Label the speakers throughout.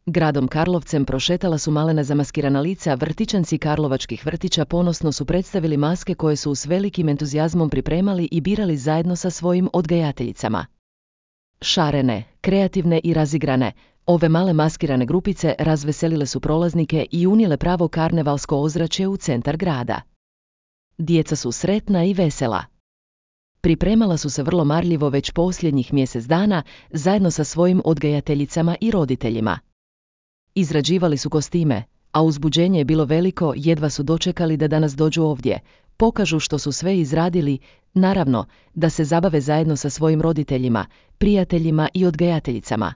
Speaker 1: Gradom Karlovcem prošetala su malena zamaskirana lica, vrtićanci karlovačkih vrtića ponosno su predstavili maske koje su s velikim entuzijazmom pripremali i birali zajedno sa svojim odgajateljicama. Šarene, kreativne i razigrane, ove male maskirane grupice razveselile su prolaznike i unijele pravo karnevalsko ozračje u centar grada. Djeca su sretna i vesela. Pripremala su se vrlo marljivo već posljednjih mjesec dana zajedno sa svojim odgajateljicama i roditeljima. Izrađivali su kostime, a uzbuđenje je bilo veliko, jedva su dočekali da danas dođu ovdje, pokažu što su sve izradili, naravno, da se zabave zajedno sa svojim roditeljima, prijateljima i odgajateljicama.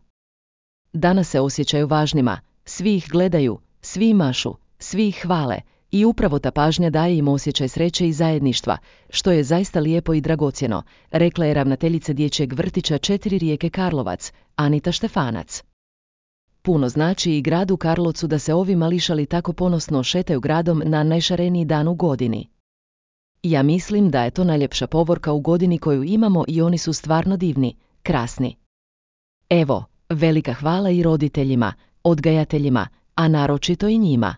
Speaker 1: Danas se osjećaju važnima, svi ih gledaju, svi mašu, svi ih hvale i upravo ta pažnja daje im osjećaj sreće i zajedništva, što je zaista lijepo i dragocjeno, rekla je ravnateljica dječjeg vrtića 4 Rijeke Karlovac, Anita Štefanac. Puno znači i gradu Karlovcu da se ovi mališali tako ponosno šetaju gradom na najšareniji dan u godini. Ja mislim da je to najljepša povorka u godini koju imamo i oni su stvarno divni, krasni. Evo, velika hvala i roditeljima, odgajateljima, a naročito i njima.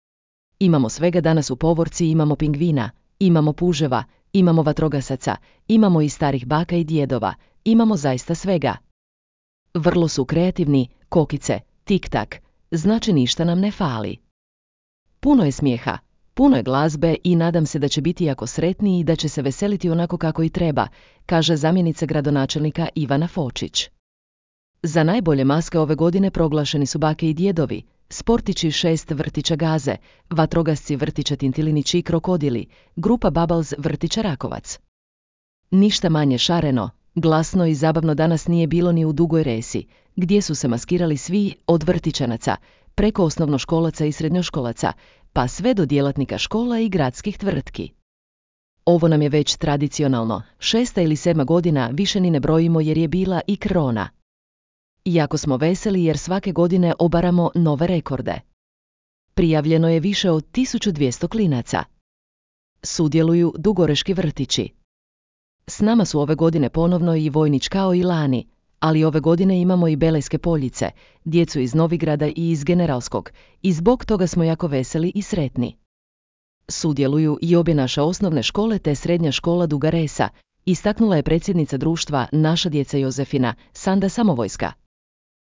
Speaker 1: Imamo svega danas u povorci, imamo pingvina, imamo puževa, imamo vatrogasaca, imamo i starih baka i djedova, imamo zaista svega. Vrlo su kreativni, kokice, tik-tak, znači ništa nam ne fali. Puno je smijeha, puno je glazbe i nadam se da će biti jako sretni i da će se veseliti onako kako i treba, kaže zamjenica gradonačelnika Ivana Fočić. Za najbolje maske ove godine proglašeni su bake i djedovi, sportići 6 vrtića Gaze, vatrogasci vrtića Tintilinić i Krokodili, grupa Bubbles vrtića Rakovac. Ništa manje šareno, glasno i zabavno danas nije bilo ni u Dugoj Resi, gdje su se maskirali svi od vrtićanaca, preko osnovnoškolaca i srednjoškolaca, pa sve do djelatnika škola i gradskih tvrtki. Ovo nam je već tradicionalno, 6. ili 7. godina, više ni ne brojimo jer je bila i korona. Jako smo veseli jer svake godine obaramo nove rekorde. Prijavljeno je više od 1200 klinaca. Sudjeluju dugoreški vrtići. S nama su ove godine ponovno i Vojnić kao i lani, ali ove godine imamo i Belejske Poljice, djecu iz Novigrada i iz Generalskog, i zbog toga smo jako veseli i sretni. Sudjeluju i obje naše osnovne škole te srednja škola Duga Resa, istaknula je predsjednica društva Naša djeca Jozefina, Sanda Samovojska.